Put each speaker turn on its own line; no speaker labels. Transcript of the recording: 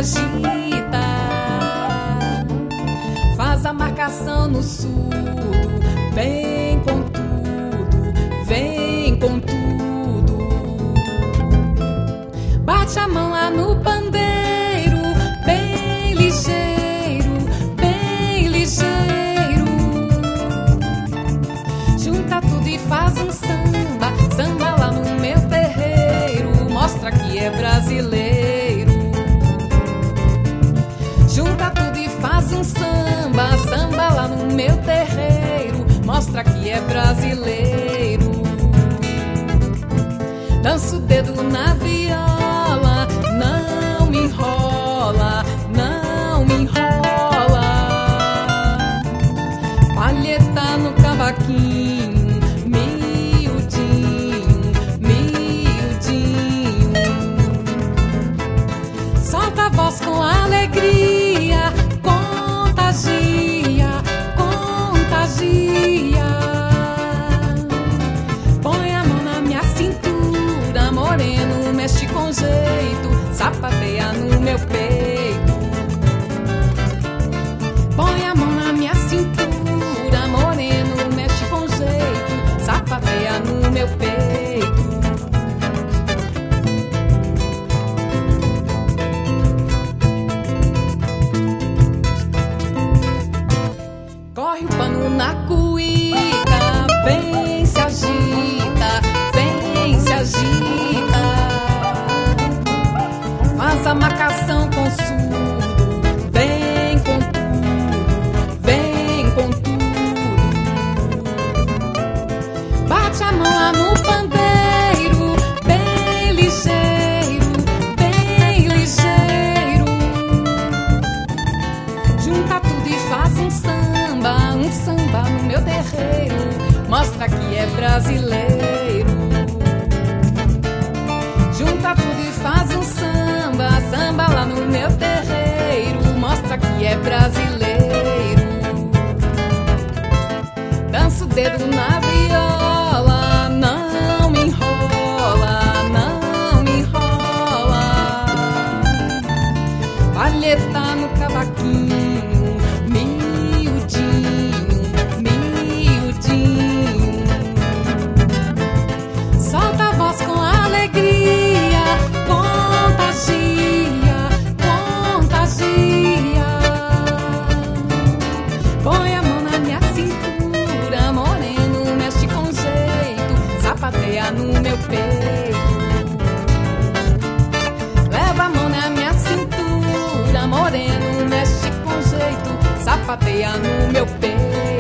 agita, faz a marcação no surdo, vem com tudo, vem com tudo. Bate a mão lá no pandeiro, bem ligeiro, bem ligeiro. Junta tudo e faz um samba, samba lá no meu terreiro, mostra que é brasileiro. Junta tudo e faz um samba, samba lá no meu terreiro, mostra que é brasileiro. Dança o dedo na viola, não me enrola, não me enrola. Palheta no cavaquinho, miudinho, miudinho. Solta a voz com alegria, contagia, contagia. Põe a mão na minha cintura, moreno, mexe com jeito, sapateia no meu peito. Põe a mão na minha cintura, moreno, mexe com jeito, sapateia no meu peito. Corre o pano na cuíca, vem se agita, vem se agita. Faz a marcação com surdo, vem com tudo, vem com tudo. Bate a mão lá no pandeiro, bem ligeiro, bem ligeiro. Junta tudo e faz um samba no meu terreiro, mostra que é brasileiro. Junta tudo e faz um samba, samba lá no meu terreiro, mostra que é brasileiro. Dança o dedo na viola, não me enrola, não me enrola. Palheta no cavaquinho, miudinho, miudinho. Solta a voz com alegria, contagia, contagia. Põe a mão na minha cintura, moreno, mexe com jeito, sapateia no meu peito. Leva a mão na minha cintura, moreno, mexe com jeito, sapateia no meu peito.